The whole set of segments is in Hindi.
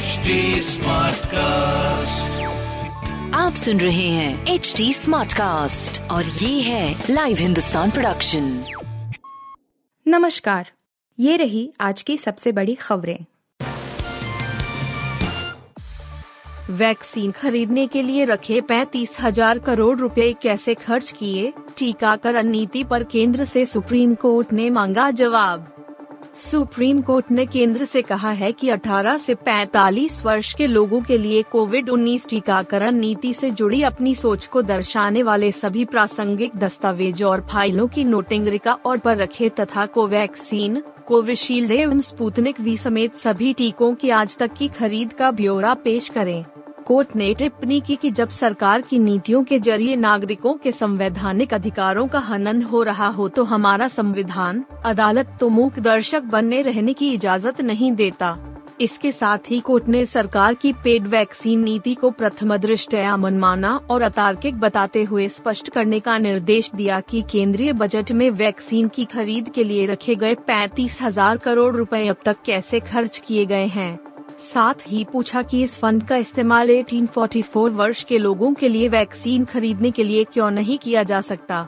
HD Smartcast. आप सुन रहे हैं HD Smartcast और ये है लाइव हिंदुस्तान प्रोडक्शन। नमस्कार, ये रही आज की सबसे बड़ी खबरें। वैक्सीन खरीदने के लिए रखे 35,000 करोड़ रुपए कैसे खर्च किए, टीकाकरण नीति पर केंद्र से सुप्रीम कोर्ट ने मांगा जवाब। सुप्रीम कोर्ट ने केंद्र से कहा है कि 18 से 45 वर्ष के लोगों के लिए कोविड-19 टीकाकरण नीति से जुड़ी अपनी सोच को दर्शाने वाले सभी प्रासंगिक दस्तावेज और फाइलों की नोटिंग रिकॉर्ड पर रखे तथा कोवैक्सीन, कोविशील्ड एवं स्पुतनिक वी समेत सभी टीकों की आज तक की खरीद का ब्यौरा पेश करें। कोर्ट ने टिप्पणी की कि जब सरकार की नीतियों के जरिए नागरिकों के संवैधानिक अधिकारों का हनन हो रहा हो तो हमारा संविधान, अदालत तो मूक दर्शक बनने रहने की इजाजत नहीं देता। इसके साथ ही कोर्ट ने सरकार की पेड वैक्सीन नीति को प्रथम दृष्टया मनमाना और अतार्किक बताते हुए स्पष्ट करने का निर्देश दिया कि केंद्रीय बजट में वैक्सीन की खरीद के लिए रखे गए 35,000 करोड़ रुपए अब तक कैसे खर्च किए गए हैं। साथ ही पूछा कि इस फंड का इस्तेमाल 18-44 वर्ष के लोगों के लिए वैक्सीन खरीदने के लिए क्यों नहीं किया जा सकता।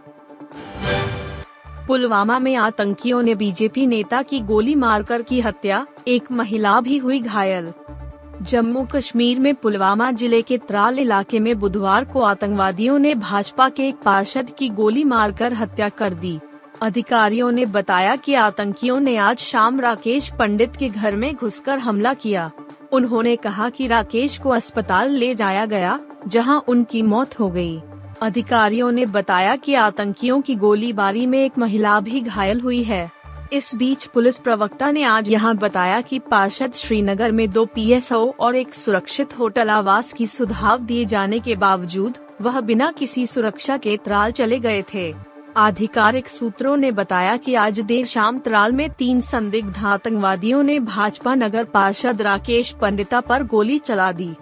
पुलवामा में आतंकियों ने बीजेपी नेता की गोली मारकर की हत्या, एक महिला भी हुई घायल। जम्मू कश्मीर में पुलवामा जिले के त्राल इलाके में बुधवार को आतंकवादियों ने भाजपा के एक पार्षद की गोली मारकर हत्या कर दी। अधिकारियों ने बताया कि आतंकियों ने आज शाम राकेश पंडित के घर में घुसकर हमला किया। उन्होंने कहा कि राकेश को अस्पताल ले जाया गया, जहां उनकी मौत हो गई। अधिकारियों ने बताया कि आतंकियों की गोलीबारी में एक महिला भी घायल हुई है। इस बीच पुलिस प्रवक्ता ने आज यहां बताया कि पार्षद श्रीनगर में 2 PSO और एक सुरक्षित होटल आवास की सुझाव दिए जाने के बावजूद वह बिना किसी सुरक्षा के त्राल चले गए थे। आधिकारिक सूत्रों ने बताया कि आज देर शाम त्राल में 3 संदिग्ध आतंकवादियों ने भाजपा नगर पार्षद राकेश पंडिता पर गोली चला दी।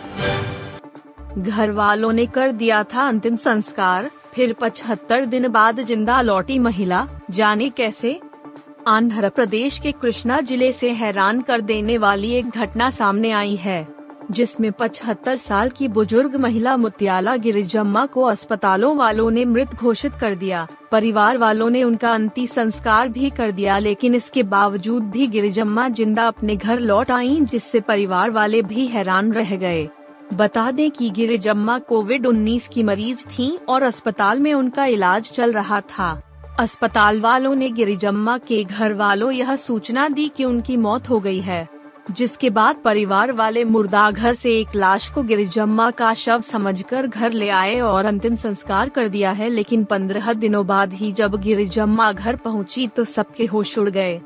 घर वालों ने कर दिया था अंतिम संस्कार, फिर 75 दिन बाद जिंदा लौटी महिला, जाने कैसे। आंध्र प्रदेश के कृष्णा जिले से हैरान कर देने वाली एक घटना सामने आई है, जिसमें 75 साल की बुजुर्ग महिला मुत्याला गिरिजम्मा को अस्पतालों वालों ने मृत घोषित कर दिया। परिवार वालों ने उनका अंतिम संस्कार भी कर दिया, लेकिन इसके बावजूद भी गिरिजम्मा जिंदा अपने घर लौट आईं, जिससे परिवार वाले भी हैरान रह गए। बता दें कि गिरिजम्मा कोविड-19 की मरीज थीं और अस्पताल में उनका इलाज चल रहा था। अस्पताल वालों ने गिरिजम्मा के घर वालों यह सूचना दी कि उनकी मौत हो गई है, जिसके बाद परिवार वाले मुर्दाघर से एक लाश को गिरिजम्मा का शव समझकर घर ले आए और अंतिम संस्कार कर दिया है। लेकिन 15 दिनों बाद ही जब गिरिजम्मा घर पहुंची तो सबके होश उड़ गए।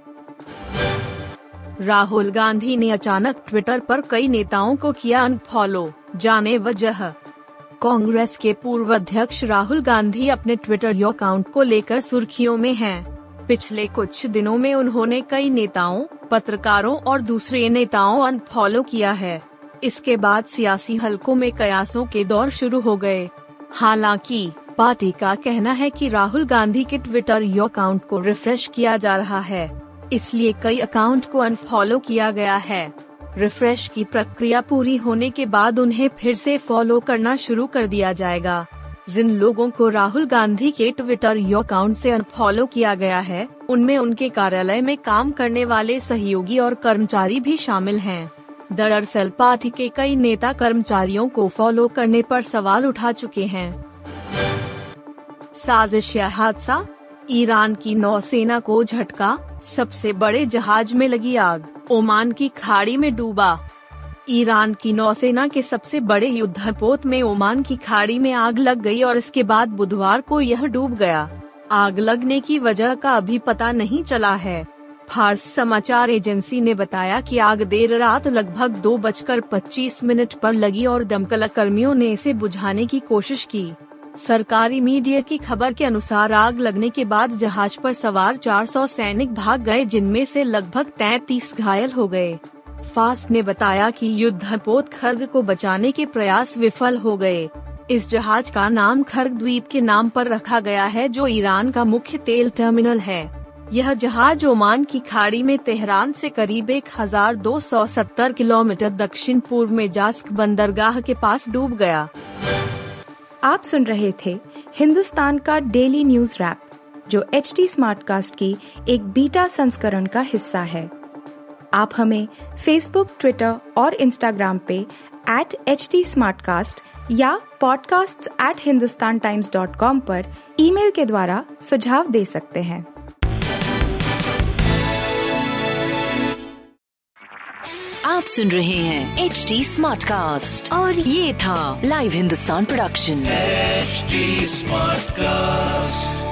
राहुल गांधी ने अचानक ट्विटर पर कई नेताओं को किया अनफॉलो, जाने वजह। कांग्रेस के पूर्व अध्यक्ष राहुल गांधी अपने ट्विटर अकाउंट को लेकर सुर्खियों में हैं। पिछले कुछ दिनों में उन्होंने कई नेताओं, पत्रकारों और दूसरे नेताओं अनफॉलो किया है। इसके बाद सियासी हलकों में कयासों के दौर शुरू हो गए। हालांकि पार्टी का कहना है कि राहुल गांधी के ट्विटर अकाउंट को रिफ्रेश किया जा रहा है, इसलिए कई अकाउंट को अनफॉलो किया गया है। रिफ्रेश की प्रक्रिया पूरी होने के बाद उन्हें फिर से फॉलो करना शुरू कर दिया जाएगा। जिन लोगों को राहुल गांधी के ट्विटर अकाउंट से अनफॉलो किया गया है, उनमें उनके कार्यालय में काम करने वाले सहयोगी और कर्मचारी भी शामिल हैं। दरअसल पार्टी के कई नेता कर्मचारियों को फॉलो करने पर सवाल उठा चुके हैं। साजिश या हादसा, ईरान की नौसेना को झटका, सबसे बड़े जहाज में लगी आग, ओमान की खाड़ी में डूबा। ईरान की नौसेना के सबसे बड़े युद्धपोत में ओमान की खाड़ी में आग लग गई और इसके बाद बुधवार को यह डूब गया। आग लगने की वजह का अभी पता नहीं चला है। फार्स समाचार एजेंसी ने बताया कि आग देर रात लगभग 2:25 पर लगी और दमकल कर्मियों ने इसे बुझाने की कोशिश की। सरकारी मीडिया की खबर के अनुसार आग लगने के बाद जहाज पर सवार 400 सैनिक भाग गए, जिनमें से लगभग 33 घायल हो गए। फार्स ने बताया कि युद्धपोत खर्ग को बचाने के प्रयास विफल हो गए। इस जहाज का नाम खर्ग द्वीप के नाम पर रखा गया है, जो ईरान का मुख्य तेल टर्मिनल है। यह जहाज ओमान की खाड़ी में तेहरान से करीब 1270 किलोमीटर दक्षिण पूर्व में जास्क बंदरगाह के पास डूब गया। आप सुन रहे थे हिंदुस्तान का डेली न्यूज रैप, जो HD स्मार्टकास्ट की एक बीटा संस्करण का हिस्सा है। आप हमें फेसबुक, ट्विटर और इंस्टाग्राम पे @HT Smartcast या podcasts@hindustantimes.com पर ईमेल के द्वारा सुझाव दे सकते हैं। आप सुन रहे हैं HD Smartcast और ये था live Hindustan production. HD Smartcast।